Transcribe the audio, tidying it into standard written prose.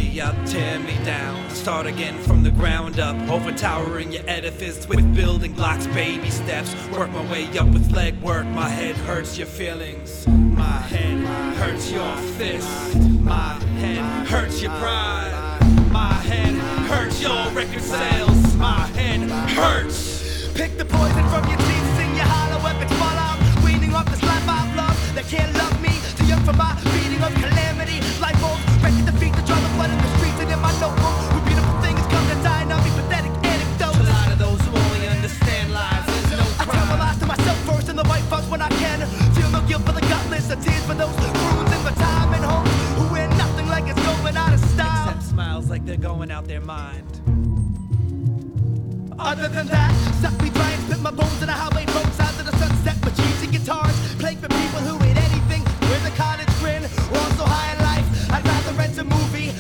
me up, tear me down. Start again from the ground up, overtowering your edifice with building blocks, baby steps. Work my way up with leg work. My head hurts your feelings. My head hurts your fist. My head hurts your pride. My head hurts your record sales. My head hurts. Pick the poison from your teeth, sing your hollow epics fall out. Weaning off this life I've loved that can't love me. Too young for my beating of calamity. Life holds, ready to defeat the draw the blood in the streets and in my notebook. Where beautiful things come to die, and I'll be pathetic anecdotes. A lot of those who only understand lies, there's no I tell my crime. lies to myself first and the white fuss when I can. Feel no guilt for the gutless, and tears for those ruins in my time and home who wear nothing like it's going out of style. Except smiles like they're going out their mind. Other than that, suck me dry and spit my bones in a highway road south of the sunset with cheesy guitars. Playing for people who hate anything with a cottage grin. Also high in life, I'd rather rent a movie